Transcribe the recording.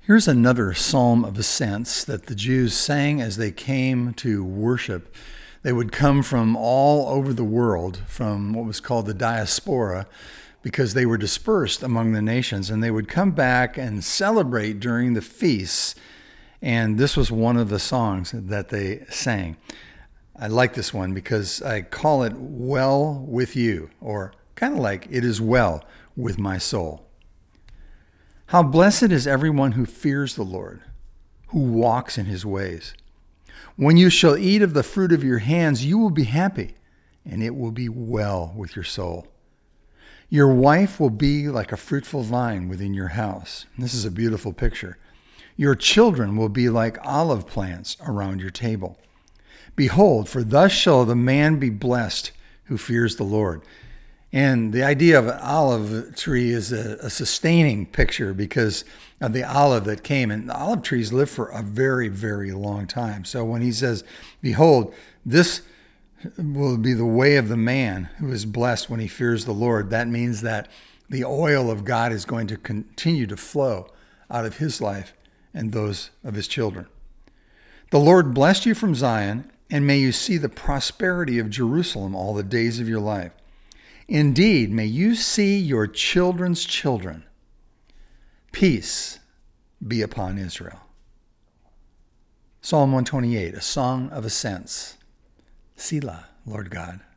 Here's another psalm of ascents that the Jews sang as they came to worship. They would come from all over the world, from what was called the diaspora, because they were dispersed among the nations, and they would come back and celebrate during the feasts. And this was one of the songs that they sang. I like this one because I call it Well With You, or kind of like It Is Well With My Soul. How blessed is everyone who fears the Lord, who walks in his ways. When you shall eat of the fruit of your hands, you will be happy, and it will be well with your soul. Your wife will be like a fruitful vine within your house. This is a beautiful picture. Your children will be like olive plants around your table. Behold, for thus shall the man be blessed who fears the Lord. And the idea of an olive tree is a sustaining picture because of the olive that came. And the olive trees live for a very, very long time. So when he says, behold, this will be the way of the man who is blessed when he fears the Lord, that means that the oil of God is going to continue to flow out of his life and those of his children. The Lord bless you from Zion, and may you see the prosperity of Jerusalem all the days of your life. Indeed, may you see your children's children. Peace be upon Israel. Psalm 128, a song of ascents. Selah, Lord God.